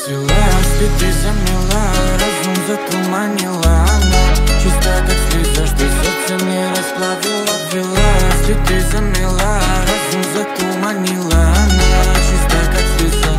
Расцвелась, и ты замела, разум затуманила. Она чиста, как слеза, что сердце мне расплавила. Ввелась, и ты замела, разум затуманила. Она чиста, как слеза.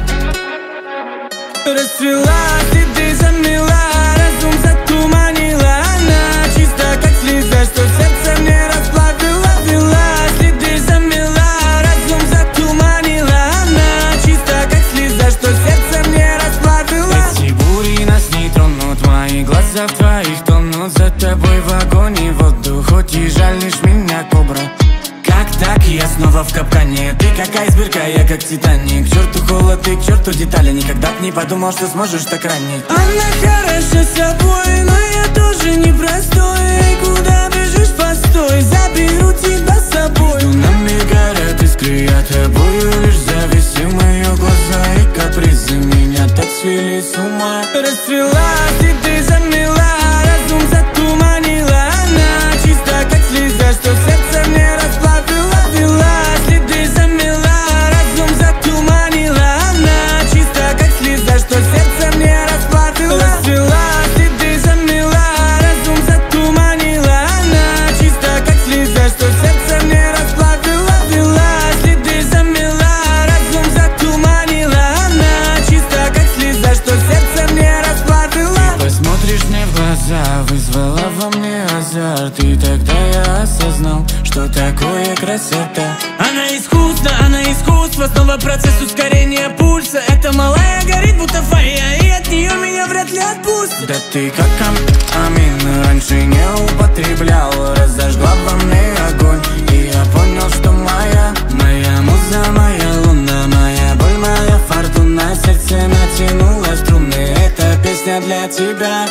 Расцвелась, и ты замела, разум затуманила. Она чиста, как слеза, что сердце мне расплавила. Ввелась, и ты замела, разум затуманила. Она чиста, как слеза, что сердце мне расплавила. Эти бури нас не тронут, мои глаза в твоих тонут. За тобой в огонь и воду, хоть и жалишь меня, кобра. Как так, я снова в капкане. Ты как айсберг, а я как Титаник. К черту холод и к черту детали. Никогда б не подумал, что сможешь так ранить. Она хороша собой, но я тоже непростой. Эй, куда бежишь, постой, заберу тебя с собой. Между нами горят искры, я тобою лишь зависим. Мои глаза и капризы меня так свели с ума. Расцвелась, и ты замела, разум затуманила. Она чиста, как слеза, что сердце мне расплавила. Ввелась, и ты замела, разум затуманила. Она чиста, как слеза, что сердце мне расплавила. Расцвелась, и ты замела, разум затуманила. Она чиста, как слеза, что сердце мне расплавила. Ввелась, и ты замела, разум затуманила. Она чиста, как слеза, что сердце мне расплавила. Ты посмотришь мне в глаза, вызвала во мне азарт. И тогда я осознал, что такое красота. Она искусство, снова процесс ускорения пульса. Эта малая горит, будто фая, и от нее меня вряд ли отпустит. Да ты как амин, раньше не употреблял. Разожгла во мне огонь, и я понял, что моя муза, моя луна, моя боль, моя фортуна. Сердце натянуло струны, эта песня для тебя.